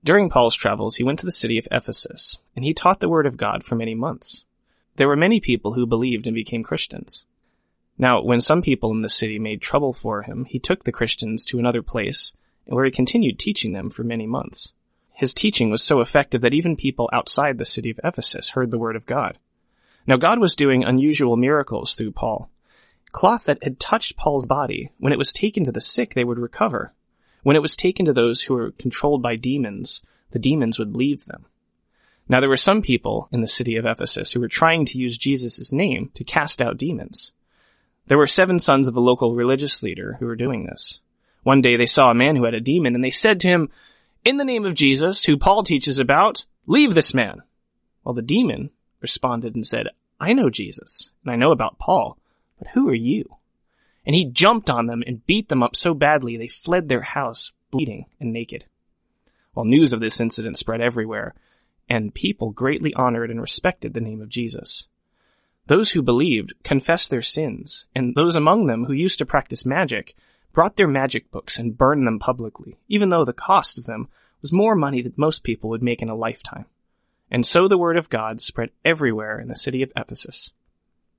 During Paul's travels, he went to the city of Ephesus, and he taught the word of God for many months. There were many people who believed and became Christians. Now, when some people in the city made trouble for him, he took the Christians to another place, where he continued teaching them for many months. His teaching was so effective that even people outside the city of Ephesus heard the word of God. Now, God was doing unusual miracles through Paul. Cloth that had touched Paul's body, when it was taken to the sick, they would recover. When it was taken to those who were controlled by demons, the demons would leave them. Now, there were some people in the city of Ephesus who were trying to use Jesus' name to cast out demons. There were 7 sons of a local religious leader who were doing this. One day they saw a man who had a demon, and they said to him, "In the name of Jesus, who Paul teaches about, leave this man." Well, the demon responded and said, "I know Jesus, and I know about Paul, but who are you?" And he jumped on them and beat them up so badly they fled their house, bleeding and naked. Well, news of this incident spread everywhere, and people greatly honored and respected the name of Jesus. Those who believed confessed their sins, and those among them who used to practice magic brought their magic books and burned them publicly, even though the cost of them was more money than most people would make in a lifetime. And so the word of God spread everywhere in the city of Ephesus.